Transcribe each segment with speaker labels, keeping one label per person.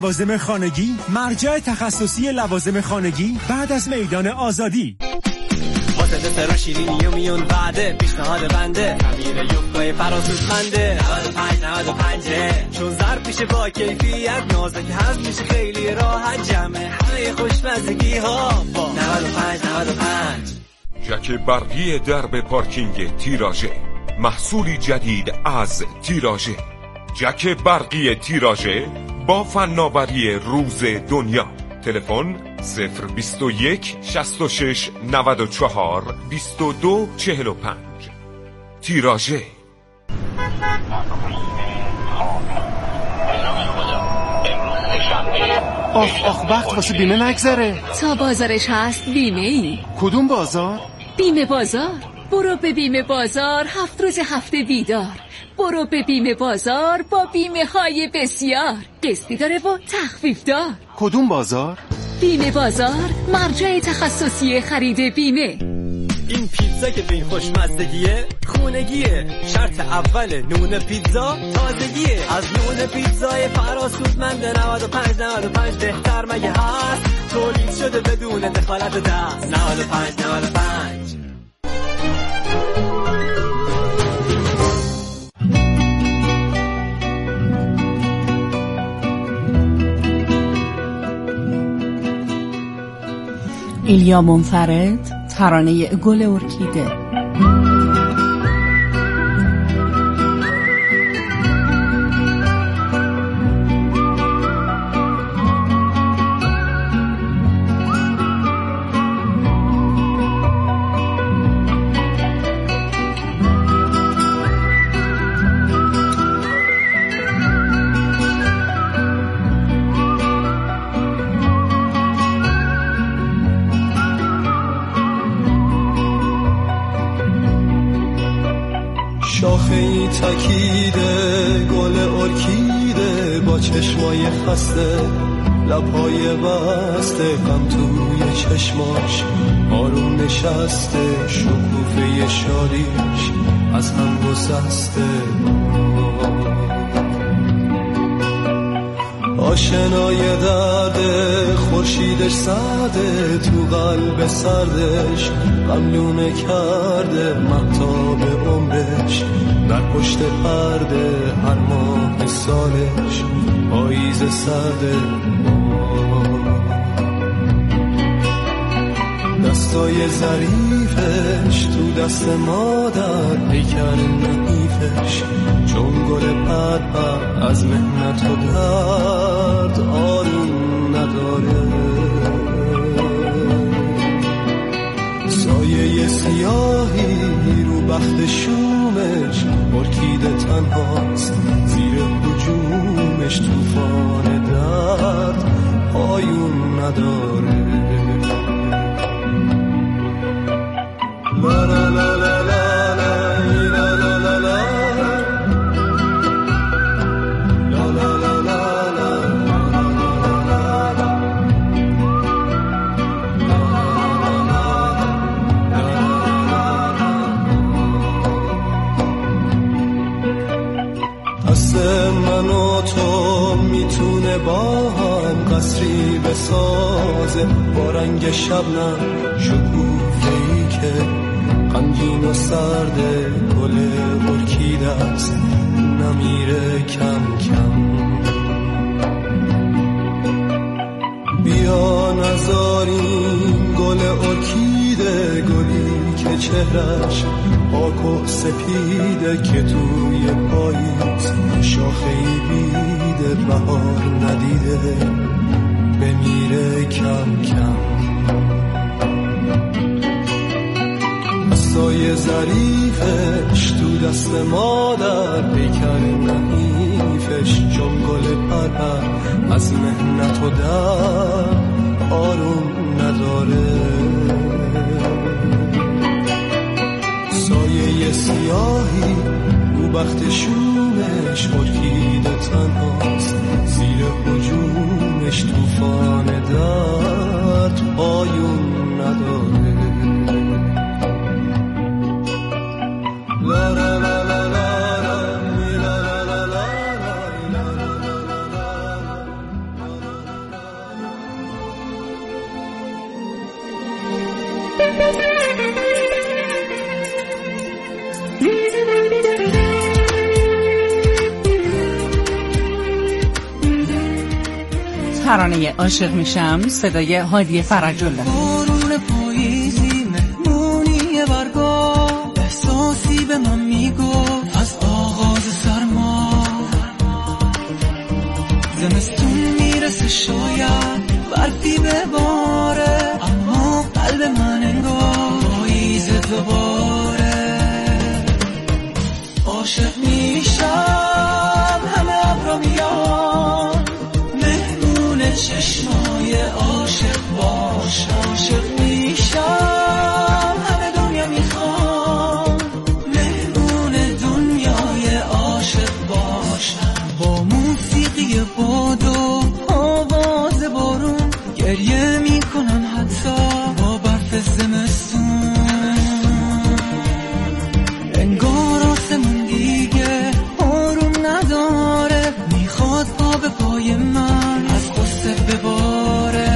Speaker 1: لوازم خانگی، مرجع تخصصی لوازم خانگی بعد از میدان آزادی.
Speaker 2: واسه دسر شیرینی و میون بعده پیشنهاد بنده خمیر یوفقای فراسودمنده 95 چون ظرف میشه با کیفیت نازک هست میشه خیلی راحت جمع همه خوشمزگی ها با 95
Speaker 3: جک برقی درب پارکینگ تیراژه، محصولی جدید از تیراژه. جک برقی تیراژه با فناوری روز دنیا. تلفن 021 66 94 22 45. تیراژه.
Speaker 4: آخ وقت واسه بیمه نگذره.
Speaker 5: تا بازارش هست بیمه ای.
Speaker 4: کدوم بازار؟
Speaker 5: بیمه بازار. برو به بیمه بازار 7 روز هفته بیدار. برو به بیمه بازار با بیمه های بسیار. قسطی داره و تخفیف دار.
Speaker 4: کدوم بازار؟
Speaker 5: بیمه بازار، مرجع تخصصی خرید بیمه.
Speaker 2: این پیتزا که به این خوشمزدگیه خونگیه، شرط اول نون پیتزا تازگیه. از نون پیتزای فراسودمند 95 بهتر مگه هست؟ تولید شده بدون دخالت دست. 95
Speaker 6: ایلیا منفرد، ترانه گل ارکیده.
Speaker 7: شاخه‌ای تکیده گل ارکیده با چشمای خسته، لبهای بسته، غم توی چشماش آروم نشسته، شکوفه شادیش از هم گسسته. آشنای درده خورشیدش سرده، تو قلب سردش غملونه کرده، مهتاب عمرش در پشت پرده، هر ماه سالش پاییز سرده. دستای ظریفش تو دست مادر، پیکر نحیفش چون گل پرپر، از محنت و درد آروم نداره. سایه سیاهی رو بخت شومش، ارکیده تنهاست زیر هجومش، طوفان درد پایون نداره. لا لا لا لا لا لا لا لا من و تو میتونه با هم قصری بسازه، با رنگ شبنم شکوفه‌ای که غمگین و سرده، گل ارکیده است نمیره کم کم. بیا نذاریم گل ارکیده، گلی که چهرش پاک و سپیده، که توی پاییز شاخه‌ای بیده، بهار ندیده بمیره کم کم. دستای ظریفش تو دست مادر، پیکر نحیفش چون گل پرپر، از محنت و درد آروم نداره. سایه سیاهی رو بخت شومش، ارکیده تنهاست زیر هجومش، طوفان درد پایون نداره. لا لا لا لا لا لا لا لا لا لا لا لا لا لا.
Speaker 6: ترانه عاشق میشم صدای هادی فرج‌الله.
Speaker 8: بارون پاییزی مهمونی برگاه، احساسی به من میگفت از آغاز سرما، زمستون میرسه شاید برفی بباره، اما قلب من انگار پاییز دوباره. عاشق میشم همه ابرا میان، مهمون چشمای عاشق باش. عاشق میشم همه دنیا میخوام، مهمون دنیای عاشق باشم. با موسیقی باد و آواز بارون گریه میکنم حتی با برف زمستون. انگار آسمون دیگه آروم نداره، میخواد پا به پای من از قصه بباره.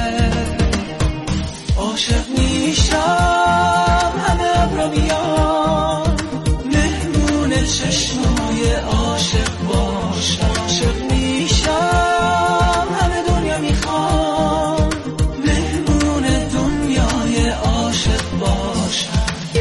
Speaker 8: عاشق میشم همه ابرا میان، مهمون چشمای عاشق باش. عاشق میشم همه دنیا میخوام، مهمون دنیای عاشق باشم.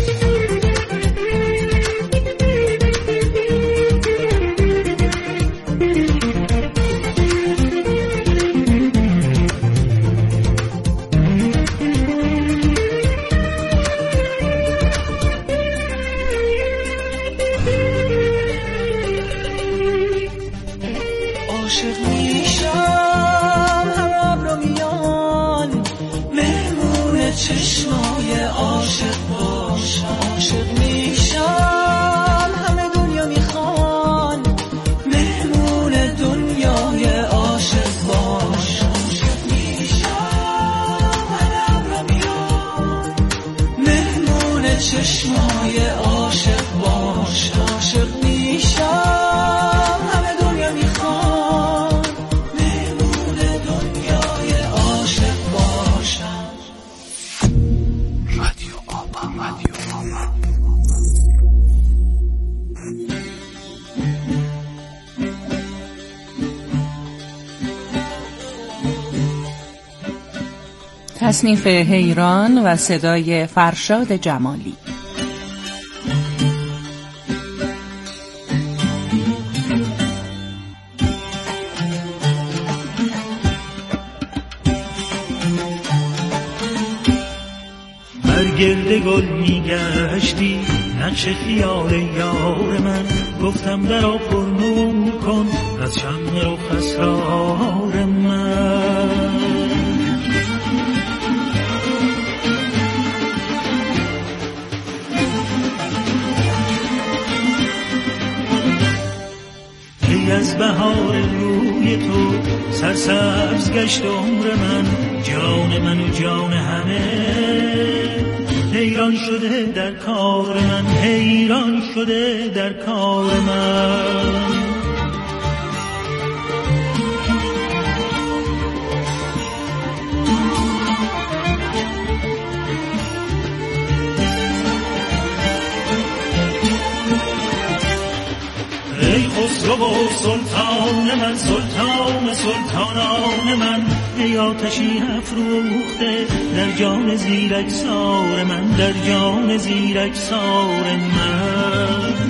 Speaker 8: عاشق میشم همه ابرا میان، مهمون چشمای عاشق باش. عاشق میشم همه دنیا میخوان، مهمون دنیای عاشق باش. عاشق میشم همه ابرا میان، مهمون چشمای عاشق باش. عاشق میشم
Speaker 6: تصنیف حیران و صدای فرشاد جمالی.
Speaker 9: برگرد گل میگشتی نقش خیال یار من، گفتم درا پر نور کن از شمع رخ اسرار من. از بهار روی تو سرسبز گشت عمر من، جان من و جان همه حیران شده در کار من، حیران شده در کار من. ای خسرو و سلطان من، سلطان سلطانان من، ای آتشی افروخته در جان زیرکسار من، در جان زیرکسار من.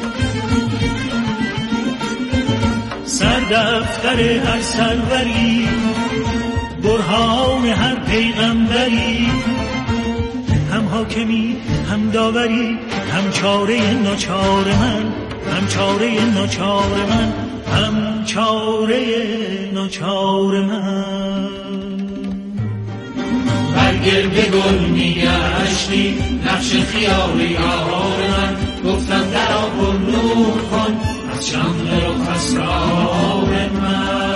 Speaker 9: سردفتر هر سروری، برهان هر پیغمبری، هم حاکمی هم داوری، هم چاره ناچار من، هم چاره ناچار من، هم چاره ناچار من. برگرد گل میگشتی نقش خیال یار من، گفتم درا پر نور کن از شمع رخ اسرار من.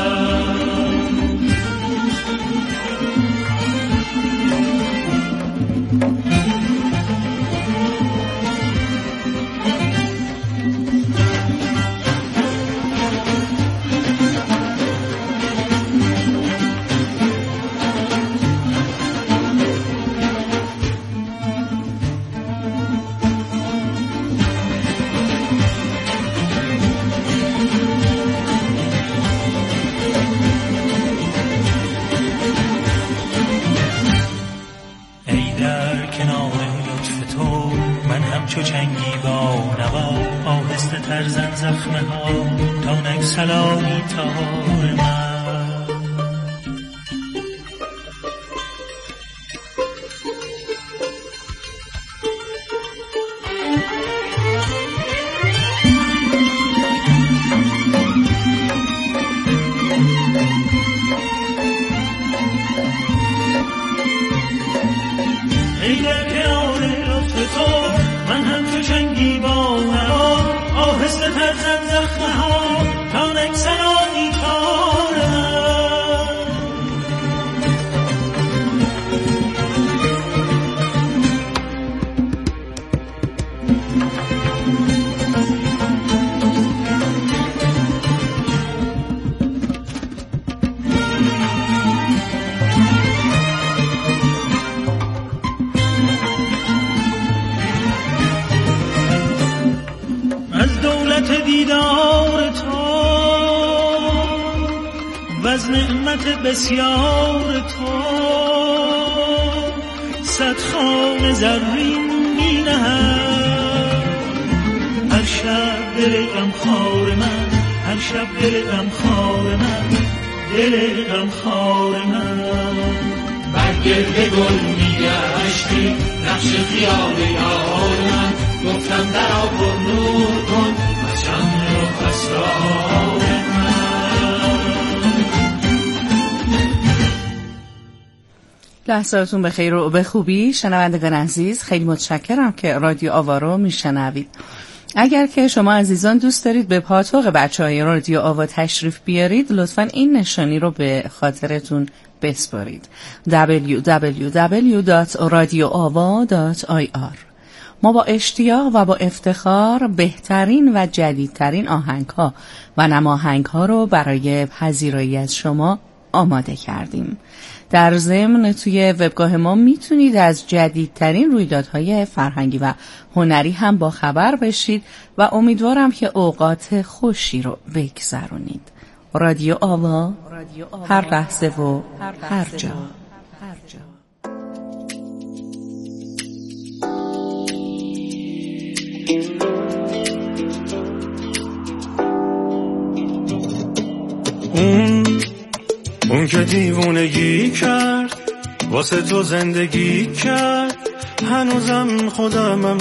Speaker 9: چنگی با نوا آهسته تر زن زخمه ها تا نک سلامی تار من. ای در کنار لطف تو من هم تو چنگی با نوا آهسته تر زن زخمه ها تا نک سلامی تار دیدار تو و از نعمت بسیار تو صد خوان زرین می نهم هر شب دل غمخوار من، هر شب دل غمخوار من، دل غمخوار من.
Speaker 10: برگرد گل میگشتی نقش خیال یار من گفتم درا پر نور کن چند رو اسرار من.
Speaker 6: لحظاتون به خیر و به خوبی شنوندگان عزیز، خیلی متشکرم که رادیو آوا رو میشنوید. اگر که شما عزیزان دوست دارید به پاتوق بچهای رادیو آوا تشریف بیارید لطفاً این نشانی رو به خاطرتون بسپارید www.radioava.ir. ما با اشتیاق و با افتخار بهترین و جدیدترین آهنگ‌ها و نماهنگ‌ها رو برای پذیرایی از شما آماده کردیم. در ضمن توی وبگاه ما میتونید از جدیدترین رویدادهای فرهنگی و هنری هم با خبر بشید و امیدوارم که اوقات خوشی رو بگذرونید. رادیو آوا، هر لحظه و هر جا.
Speaker 9: اون که دیوونگی کرد واسه تو زندگی کرد هنوزم خودمم.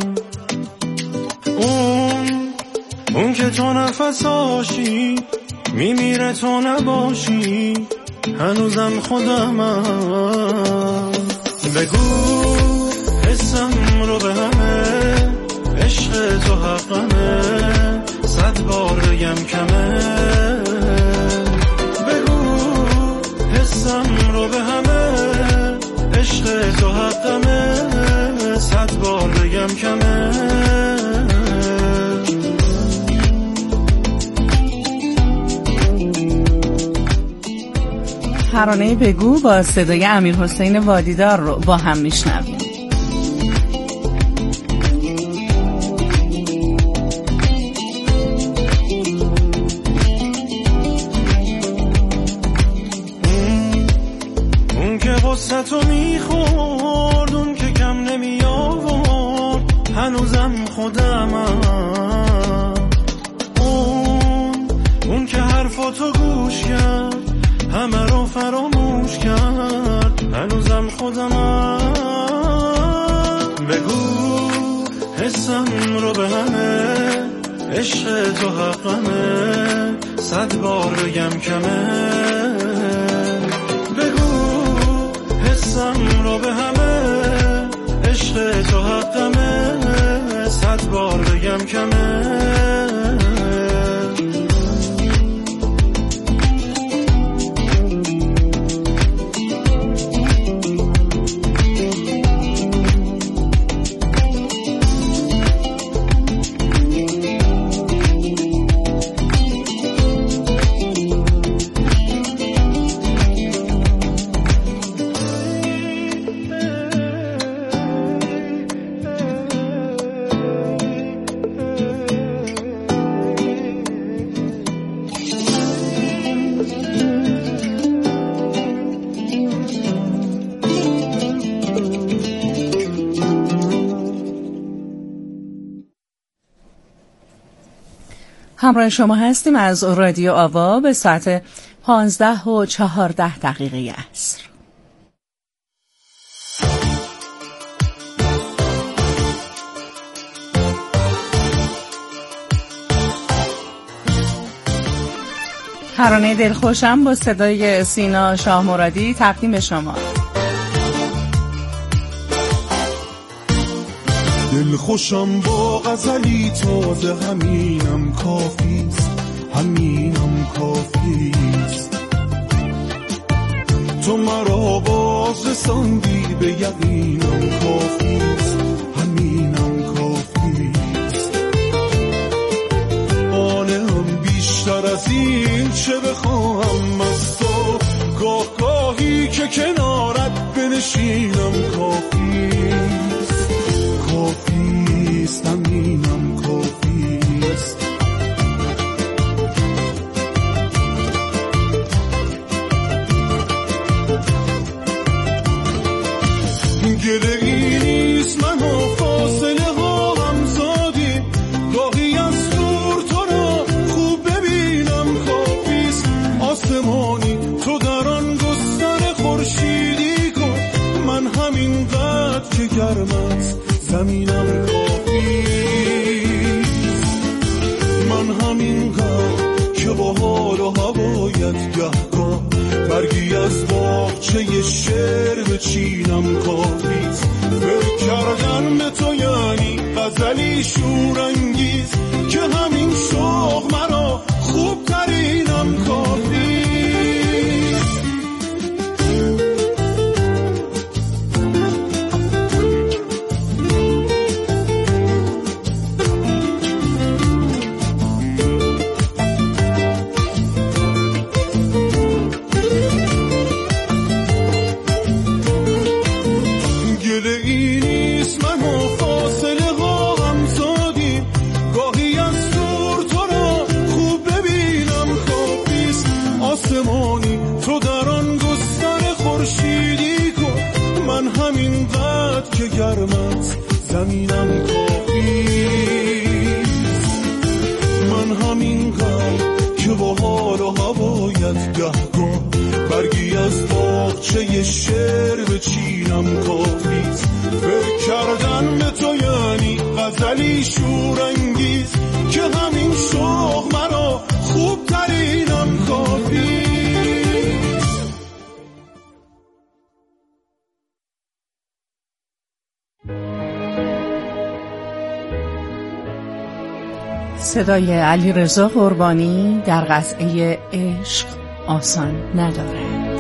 Speaker 9: اون که تو نفساشی میمیره تو نباشی هنوزم خودمم. بگو حسم رو به همه عشق تو حقمه 100 بار بگم کمه. حسم رو به همه عشق تو حقمه 100 بار بگم کمه.
Speaker 6: ترانه بگو با صدای امیرحسین وادیدار رو با هم میشنویم.
Speaker 9: تو میخورد اون که کم نمی آورد هنوزم خودمم. اون که حرفاتو گوش کرد همه رو فراموش کرد هنوزم خودمم. بگو حسم رو به همه عشق تو حقمه 100 بار بگم کمه. حسم رو به همه عشق تو حقمه 100 بار بگم کمه.
Speaker 6: همراه شما هستیم از رادیو آوا به ساعت 15:14 عصر. ترانه دلخوشم با صدای سینا شاه مرادی تقدیم شما.
Speaker 11: دلخوشم با غزلی تازه، همینم کافیست، همینم کافیست. تو مرا باز رساندی به یقینم کافیست، همینم کافیست. آنم بیشتر از این چه بخواهم از تو، گاه گاهی که کنارت بنشینم کافیست، کافیست، همینم کافیست. گله ای نیست من و فاصله ها هم زادیم، گاهی از دور تو را خوب ببینم کافیست. آسمانی تو در آن گستر خورشیدی کن، من همین قدر که گرمت زمینم کافیست. من همین قدر که با حال و هوایت گهگاه برگی از باغچه شعر بچینم کافیست. فکر کردن به تو یعنی غزلی شورانگیز، که همین شوق مرا خوب ترینم کافیست. زمینم کافیست. من همین قلب که با حال و هوایت گهگاه برگی از باغچه شعر بچینم کافیست. فکر کردن به تو یعنی غزلی شورانگیز، که همین شوق مرا خوب ترینم کافیست.
Speaker 6: صدای علیرضا قربانی در قصه عشق آسان ندارد.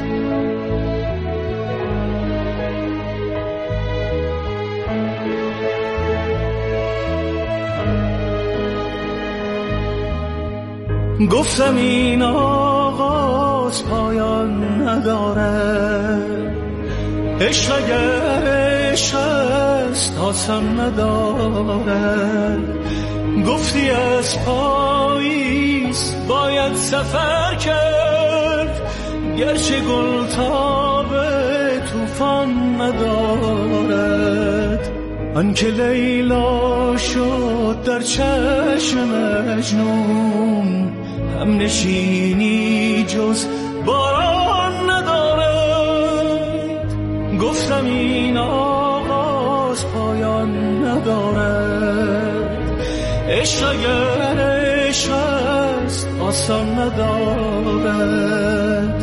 Speaker 8: گفتم این آغاز پایان نداره، عشق اگر عشق است آسان نداره. گفتی از پاییز باید سفر کرد، گرچه گل تاب طوفان ندارد. آنکه لیلا شد در چشم مجنون، هم نشینی جز باران ندارد. گفتم این آغاز پایان ندارد، عشق اگر عشق است آسان ندارد.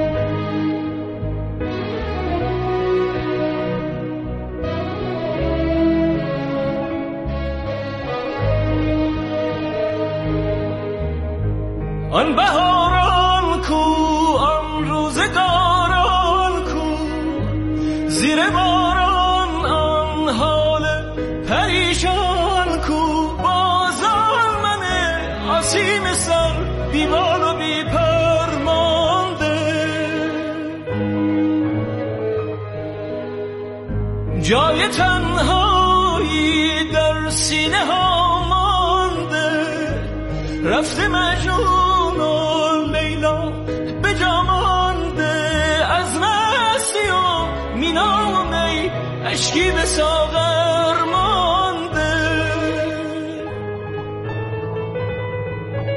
Speaker 8: آن بهاران کو، آن روزگاران کو، زیر باران آن حال پریشان کو. بازان من آسیم سر بیمال و بی پرمانده، جای تنهایی در سینه ها مانده. رفته مجنون لیلا به جا مانده، از مستی و مینا و می اشکی به ساغر مانده.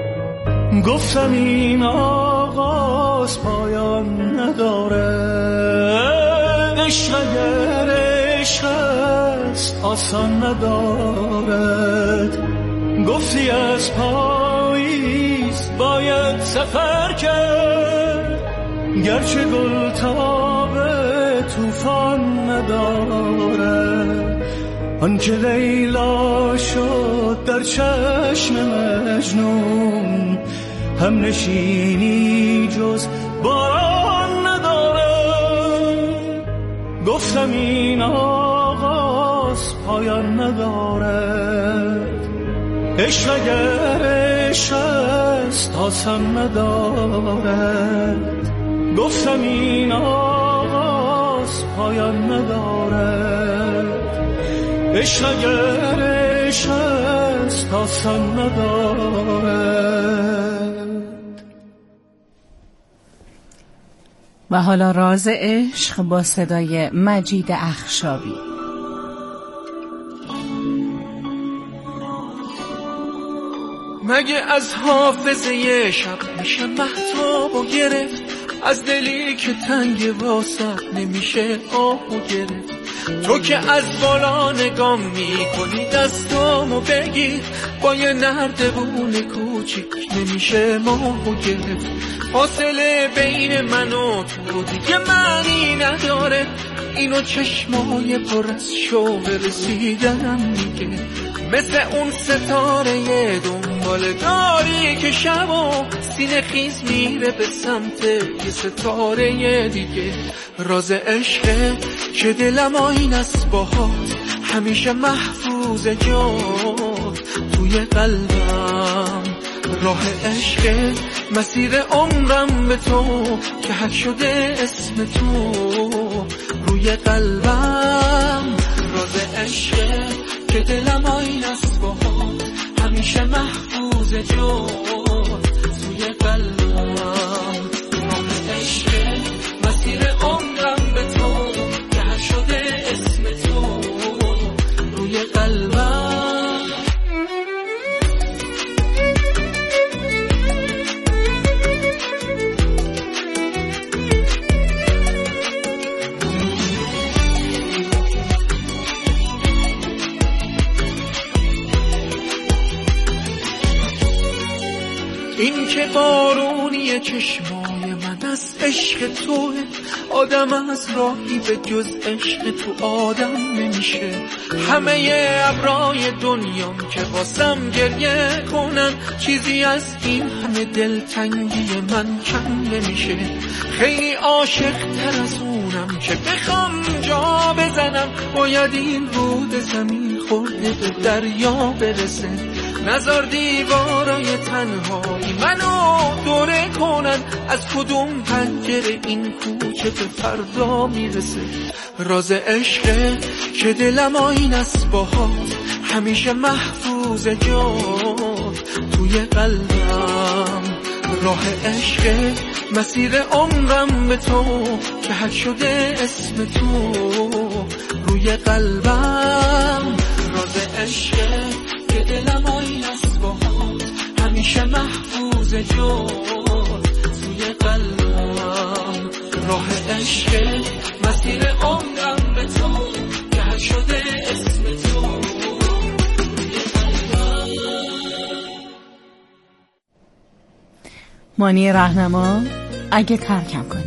Speaker 8: گفتم این آغاز پایان نداره، عشق اگر عشق است آسان ندارد. گفتی از پاییز باید سفر کرد، گرچه گل تاب توفان نداره. آن که لیلا شد در چشم مجنون، هم نشینی جز باران نداره. گفتم این آغاز پایان ندارد، عشق اگر عشق است آسان ندارد. گفتم این آغاز پایان ندارد، عشق اگر عشق است آسان ندارد.
Speaker 6: و حالا راز عشق با صدای مجید اخشابی.
Speaker 8: مگه از حافظه شب میشه مهتابو گرفت، از دلی که تنگ واسط نمیشه آهو گرفت. تو که از بالا نگام میکنی دستامو بگیر، با یه نردبون کوچیک نمیشه ماهو گرفت. فاصله بین من و تو دیگه معنی نداره، اینو چشمای پر از شوق رسیدنم میگه. مثل اون ستاره دنبال داری که شب و سینه خیز میره به سمت یه ستاره دیگه. راز عشقه که دلم آین است باهات، همیشه محفوظ جات توی قلبم. راه عشقه مسیر عمرم به تو، که حک شده اسم تو روی قلبم. راز عشقه که دلم آین است باهات، همیشه محفوظ جات توی قلبم. راه عشقه مسیر عمرم به تو، که حک شده اسم تو روی قلبم. این که بارونی چشمای من از عشق توه، آدم از راهی به جز عشق تو آدم نمیشه. همه ابرای دنیام که واسم گریه کنن، چیزی از این همه دلتنگی من کم نمیشه. خیلی عاشق تر از اونم که بخوام جا بزنم، باید این رود زمین خورده به دریا برسه. نزار دیوارای تنهایی منو دوره کنن، از کدوم پنجره این کوچه به فردا میرسه. راز عشقه که دلم آین است باهات، همیشه محفوظ جات توی قلبم. راه عشقه مسیر عمرم به تو، که حک شده اسم تو روی قلبم. راز عشقه که دلم آین است باهات، همیشه محفوظ جات توی قلبم. راه عشقه مسیر عمرم به تو، که حک شده اسم تو روی قلبم.
Speaker 6: مانی راهنما اگه ترکم کنی.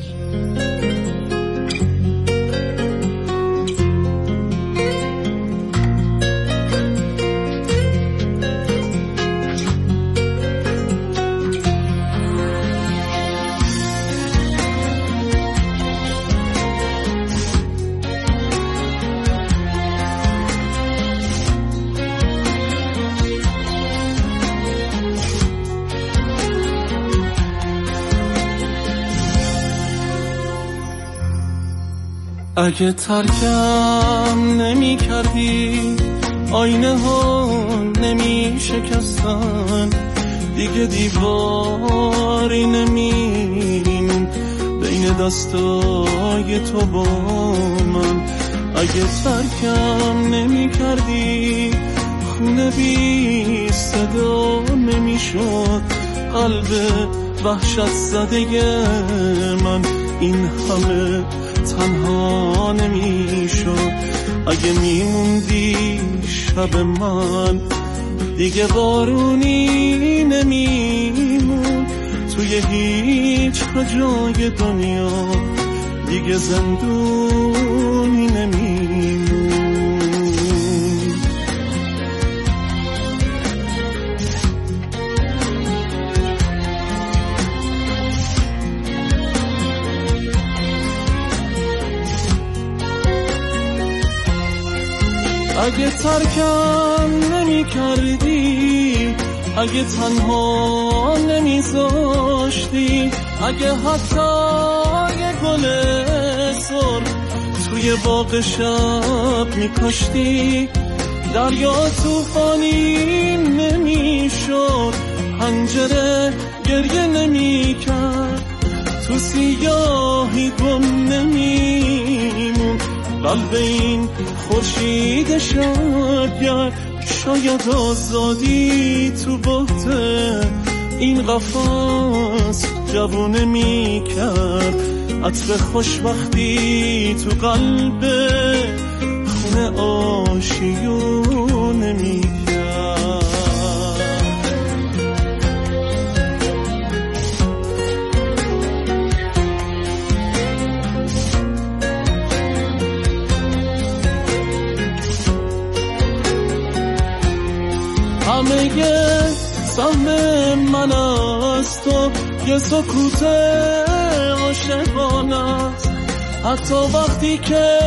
Speaker 8: اگه ترکم نمی کردی، آینه ها نمی شکستن، دیگه دیواری نمی بین دستای تو با من. اگه ترکم نمی کردی، خونه بی صدا نمی شد،
Speaker 11: قلب وحشت زده من این همه تنها نمیشد. اگه میموندی شب من دیگه بارونی نمیمون، توی هیچ جای دنیا دیگه زندونی نمیمون. اگه ترکم نمی کردی، اگه تنها نمی زاشتی، اگه حتی یه گل سرخ توی باغ شب می کاشتی، دریا توفانی نمی شد، پنجره گریه نمی کرد، تو سیاهی گم نمی مون، قلب این خورشید شبگر. شاید آزادی تو بحت این قفس جوونه می کرد، عطر خوشبختی تو قلب خونه آشیونه می کرد. همه سهم من از تو یه سکوت عاشقانه است، حتی وقتی که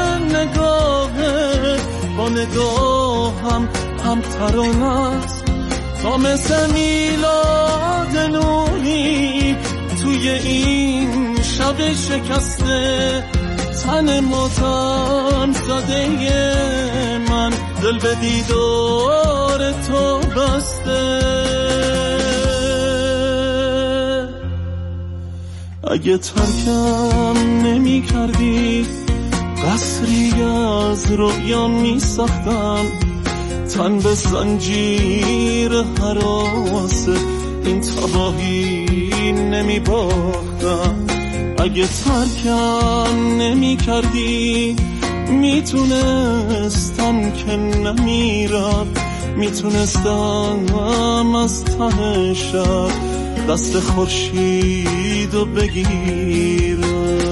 Speaker 11: نگاهه با نگاهم هم ترانه است. تا مثل میلاد نوری توی این شب شکسته، تن ماتم زده من دل به دیدار تو بسته. اگه ترکم نمی کردی، قصری از رویا می ساختم، تن به زنجیر حراس این تباهی نمی باختم. اگه ترکم نمی کردی، میتونستم که نمیرم، میتونستم از ته شب دست خورشیدو بگیرم.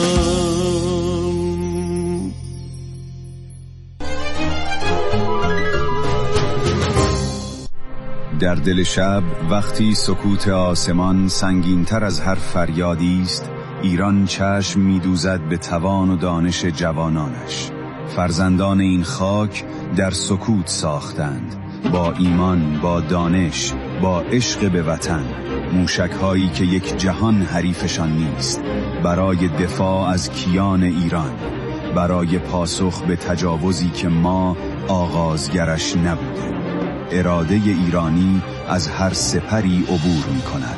Speaker 12: در دل شب وقتی سکوت آسمان سنگین‌تر از هر فریادی است، ایران چشم می‌دوزد به توان و دانش جوانانش. فرزندان این خاک در سکوت ساختند، با ایمان، با دانش، با عشق به وطن، موشک‌هایی که یک جهان حریفشان نیست، برای دفاع از کیان ایران، برای پاسخ به تجاوزی که ما آغازگرش نبودیم. اراده ایرانی از هر سپری عبور می‌کند.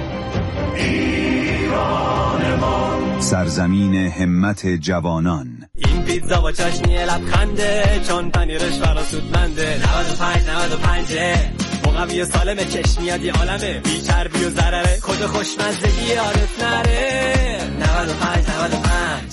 Speaker 12: سرزمین همت جوانان.
Speaker 2: این پیتزا با چاشنی لبخنده، چون پنیرش فراسودمنده. 95 مقوی سالم چشمیاد یه عالمه، بی چربی و ضرره، کد خوشمزدگی یادت نره. 95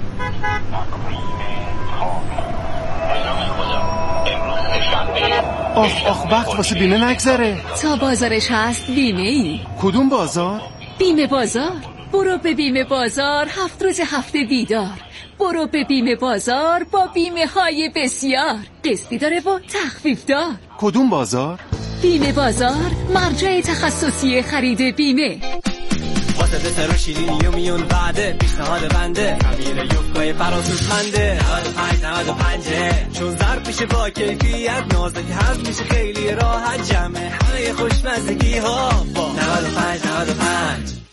Speaker 4: آخ وقت واسه بیمه نگذره.
Speaker 5: تا بازارش هست بیمه ای.
Speaker 4: کدوم بازار؟
Speaker 5: بیمه بازار. برو به بیمه بازار 7 روز هفته دیدار. برو به بیمه بازار با بیمه های بسیار، قسطی داره و تخفیف دار.
Speaker 4: کدوم بازار؟
Speaker 5: بیمه بازار، مرجع تخصصی خرید بیمه.
Speaker 2: واسه بسر و شیرینی و میون بعده، پیشنهاد بنده خمیر یوفکای فراسودمنده. 95 چون ظرف میشه با کیفیت، نازک هضم میشه خیلی راحت، جمع همه خوشمزدگی ها با 95.